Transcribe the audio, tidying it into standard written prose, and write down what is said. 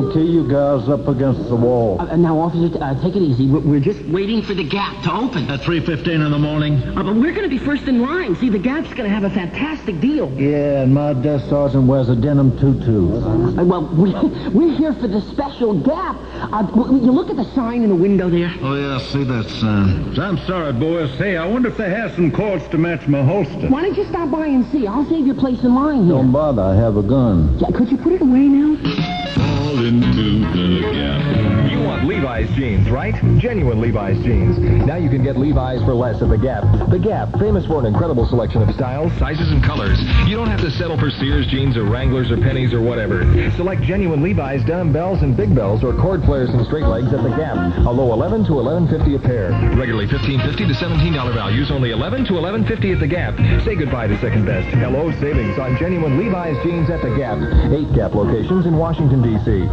Okay, you guys up against the wall. Now, officer, take it easy. We're just waiting for the Gap to open. At 3:15 in the morning. But we're going to be first in line. See, the Gap's going to have a fantastic deal. Yeah, and my desk sergeant wears a denim tutu. Well, we're here for the special Gap. You look at the sign in the window there. Oh, yeah, see that sign. I'm sorry, boys. Hey, I wonder if they have some cords to match my holster. Why don't you stop by and see? I'll save your place in line here. Don't bother, I have a gun. Yeah, could you put it away now? Fall into the Gap. You want Levi's jeans, right? Genuine Levi's jeans. Now you can get Levi's for less at The Gap. The Gap, famous for an incredible selection of styles, sizes, and colors. You don't have to settle for Sears jeans or Wranglers or Pennies or whatever. Select genuine Levi's denim bells and big bells or cord flares and straight legs at The Gap. A low $11 to $11.50 a pair. Regularly $15.50 to $17 values, only $11 to $11.50 at The Gap. Say goodbye to second best. Hello savings on genuine Levi's jeans at The Gap. 8 Gap locations in Washington, D.C.